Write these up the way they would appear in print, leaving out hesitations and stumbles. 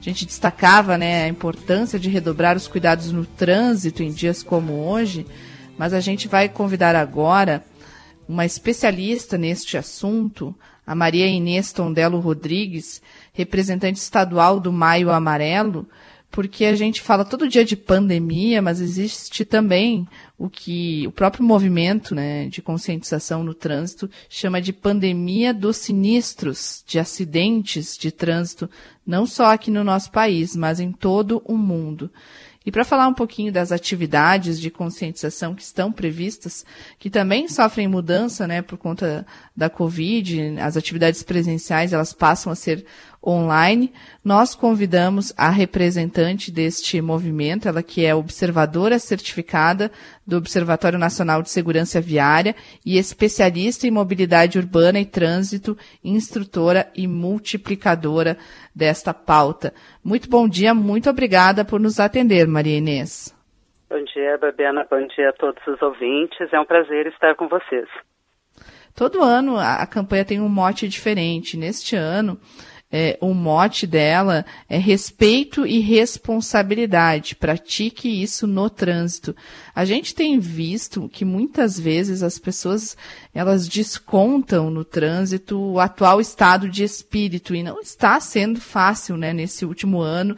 gente destacava, né, a importância de redobrar os cuidados no trânsito em dias como hoje, mas a gente vai convidar agora uma especialista neste assunto, a Maria Inês Tondelo Rodrigues, representante estadual do Maio Amarelo, porque a gente fala todo dia de pandemia, mas existe também o que o próprio movimento, né, de conscientização no trânsito chama de pandemia dos sinistros, de acidentes de trânsito, não só aqui no nosso país, mas em todo o mundo. E para falar um pouquinho das atividades de conscientização que estão previstas, que também sofrem mudança, né, por conta da Covid, as atividades presenciais elas passam a ser online, nós convidamos a representante deste movimento, ela que é observadora certificada do Observatório Nacional de Segurança Viária e especialista em mobilidade urbana e trânsito, instrutora e multiplicadora desta pauta. Muito bom dia, muito obrigada por nos atender, Maria Inês. Bom dia, Babiana, bom dia a todos os ouvintes, é um prazer estar com vocês. Todo ano a campanha tem um mote diferente. Neste ano, o mote dela é respeito e responsabilidade. Pratique isso no trânsito. A gente tem visto que muitas vezes as pessoas elas descontam no trânsito o atual estado de espírito e não está sendo fácil, né, nesse último ano.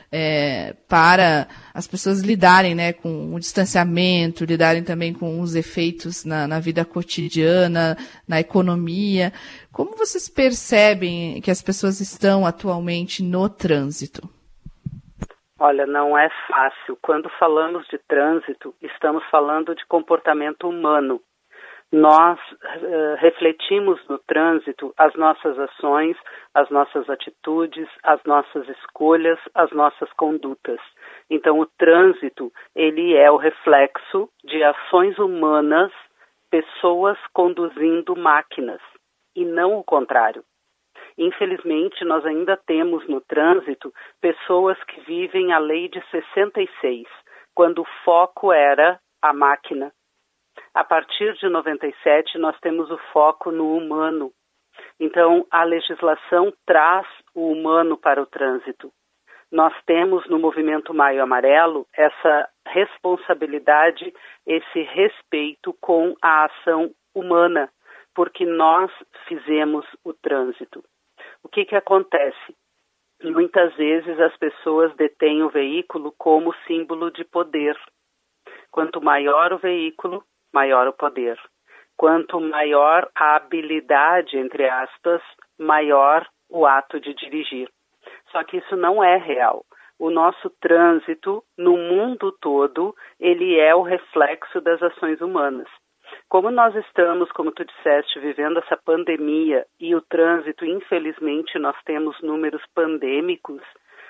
Para as pessoas lidarem, né, com o distanciamento, lidarem também com os efeitos na vida cotidiana, na economia. Como vocês percebem que as pessoas estão atualmente no trânsito? Olha, não é fácil. Quando falamos de trânsito, estamos falando de comportamento humano. Nós refletimos no trânsito as nossas ações, as nossas atitudes, as nossas escolhas, as nossas condutas. Então, o trânsito, ele é o reflexo de ações humanas, pessoas conduzindo máquinas, e não o contrário. Infelizmente, nós ainda temos no trânsito pessoas que vivem a lei de 66, quando o foco era a máquina. A partir de 97, nós temos o foco no humano. Então, a legislação traz o humano para o trânsito. Nós temos no Movimento Maio Amarelo essa responsabilidade, esse respeito com a ação humana, porque nós fizemos o trânsito. O que acontece? Muitas vezes as pessoas detêm o veículo como símbolo de poder. Quanto maior o veículo, maior o poder. Quanto maior a habilidade, entre aspas, maior o ato de dirigir. Só que isso não é real. O nosso trânsito, no mundo todo, ele é o reflexo das ações humanas. Como nós estamos, como tu disseste, vivendo essa pandemia e o trânsito, infelizmente, nós temos números pandêmicos,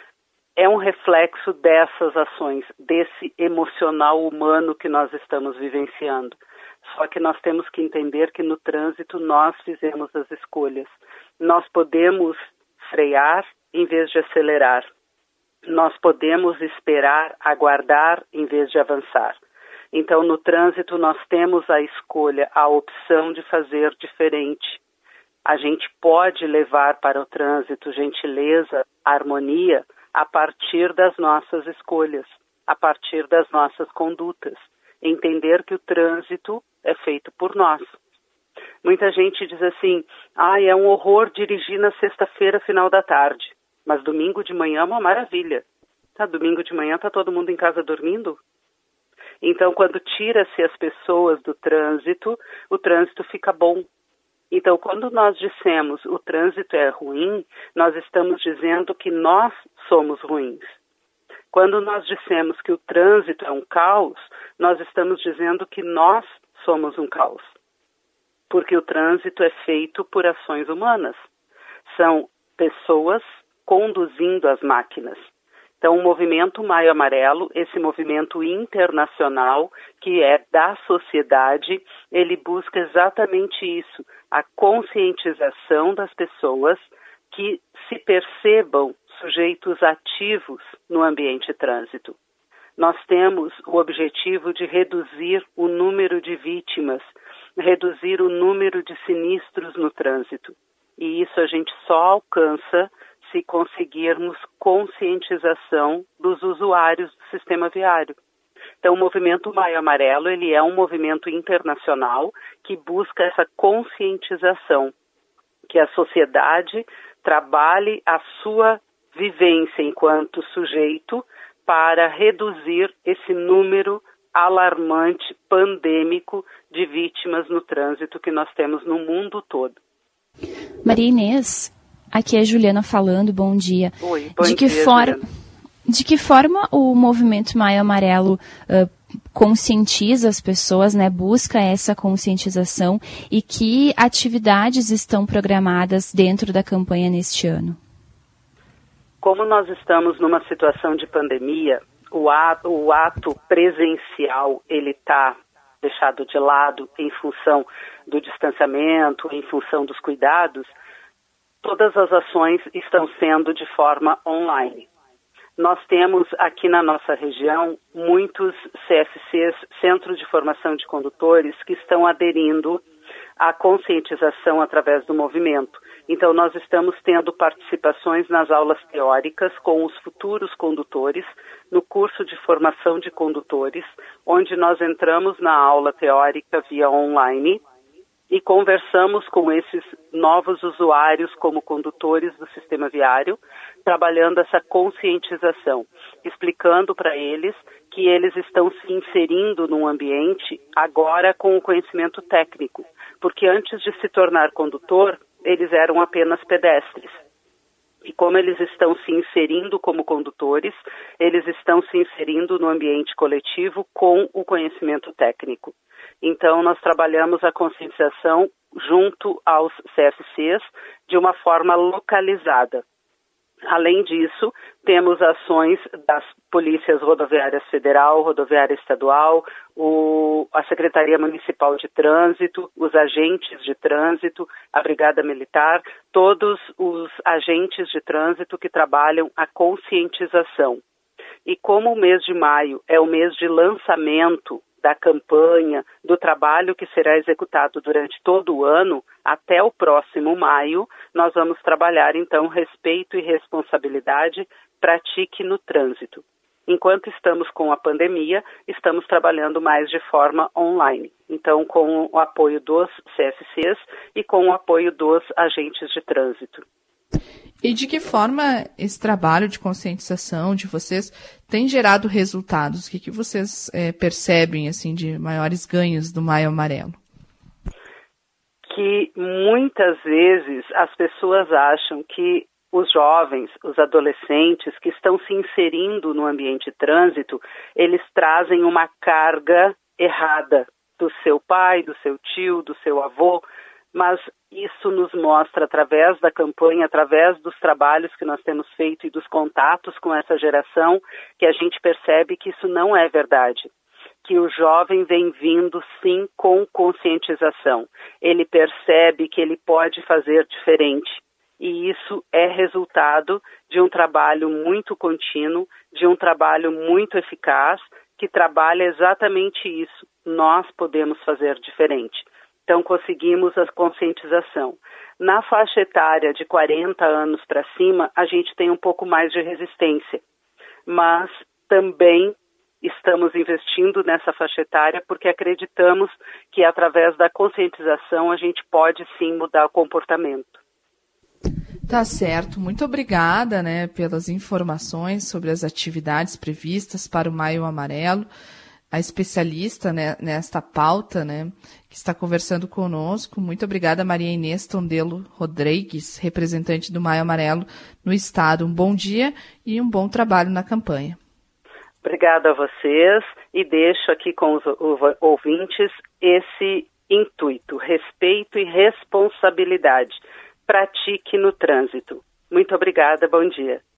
é um reflexo dessas ações, desse emocional humano que nós estamos vivenciando. Só que nós temos que entender que no trânsito nós fizemos as escolhas. Nós podemos frear em vez de acelerar. Nós podemos esperar, aguardar em vez de avançar. Então, no trânsito, nós temos a escolha, a opção de fazer diferente. A gente pode levar para o trânsito gentileza, harmonia, a partir das nossas escolhas, a partir das nossas condutas. Entender que o trânsito é feito por nós. Muita gente diz assim, é um horror dirigir na sexta-feira, final da tarde. Mas domingo de manhã é uma maravilha. Domingo de manhã está todo mundo em casa dormindo? Então, quando tira-se as pessoas do trânsito, o trânsito fica bom. Então, quando nós dissemos o trânsito é ruim, nós estamos dizendo que nós somos ruins. Quando nós dissemos que o trânsito é um caos, nós estamos dizendo que nós somos um caos. Porque o trânsito é feito por ações humanas. São pessoas conduzindo as máquinas. Então, o movimento Maio Amarelo, esse movimento internacional que é da sociedade, ele busca exatamente isso, a conscientização das pessoas que se percebam sujeitos ativos no ambiente trânsito. Nós temos o objetivo de reduzir o número de vítimas, reduzir o número de sinistros no trânsito. E isso a gente só alcança se conseguirmos conscientização dos usuários do sistema viário. Então, o movimento Maio Amarelo, ele é um movimento internacional que busca essa conscientização, que a sociedade trabalhe a sua vivência enquanto sujeito para reduzir esse número alarmante, pandêmico de vítimas no trânsito que nós temos no mundo todo. Maria Inês, aqui é a Juliana falando, bom dia. Oi, bom dia, Juliana. De que forma o movimento Maio Amarelo conscientiza as pessoas, né, busca essa conscientização, e que atividades estão programadas dentro da campanha neste ano? Como nós estamos numa situação de pandemia, o ato presencial ele está deixado de lado em função do distanciamento, em função dos cuidados. Todas as ações estão sendo de forma online. Nós temos aqui na nossa região muitos CFCs, Centro de Formação de Condutores, que estão aderindo à conscientização através do movimento. Então, nós estamos tendo participações nas aulas teóricas com os futuros condutores, no curso de formação de condutores, onde nós entramos na aula teórica via online e conversamos com esses novos usuários como condutores do sistema viário, trabalhando essa conscientização, explicando para eles que eles estão se inserindo num ambiente agora com o conhecimento técnico, porque antes de se tornar condutor, eles eram apenas pedestres. E como eles estão se inserindo como condutores, eles estão se inserindo no ambiente coletivo com o conhecimento técnico. Então, nós trabalhamos a conscientização junto aos CFCs de uma forma localizada. Além disso, temos ações das Polícias Rodoviárias Federal, Rodoviária Estadual, a Secretaria Municipal de Trânsito, os agentes de trânsito, a Brigada Militar, todos os agentes de trânsito que trabalham a conscientização. E como o mês de maio é o mês de lançamento da campanha, do trabalho que será executado durante todo o ano, até o próximo maio, nós vamos trabalhar, então, respeito e responsabilidade, pratique no trânsito. Enquanto estamos com a pandemia, estamos trabalhando mais de forma online. Então, com o apoio dos CFCs e com o apoio dos agentes de trânsito. E de que forma esse trabalho de conscientização de vocês tem gerado resultados? O que vocês percebem assim, de maiores ganhos do Maio Amarelo? Que muitas vezes as pessoas acham que os jovens, os adolescentes que estão se inserindo no ambiente de trânsito, eles trazem uma carga errada do seu pai, do seu tio, do seu avô, mas isso nos mostra, através da campanha, através dos trabalhos que nós temos feito e dos contatos com essa geração, que a gente percebe que isso não é verdade. Que o jovem vem vindo, sim, com conscientização. Ele percebe que ele pode fazer diferente. E isso é resultado de um trabalho muito contínuo, de um trabalho muito eficaz, que trabalha exatamente isso. Nós podemos fazer diferente. Então, conseguimos a conscientização. Na faixa etária de 40 anos para cima, a gente tem um pouco mais de resistência. Mas também estamos investindo nessa faixa etária porque acreditamos que, através da conscientização, a gente pode, sim, mudar o comportamento. Tá certo. Muito obrigada, né, pelas informações sobre as atividades previstas para o Maio Amarelo. A especialista, né, nesta pauta, né, que está conversando conosco. Muito obrigada, Maria Inês Tondelo Rodrigues, representante do Maio Amarelo no Estado. Um bom dia e um bom trabalho na campanha. Obrigada a vocês e deixo aqui com os ouvintes esse intuito, respeito e responsabilidade. Pratique no trânsito. Muito obrigada, bom dia.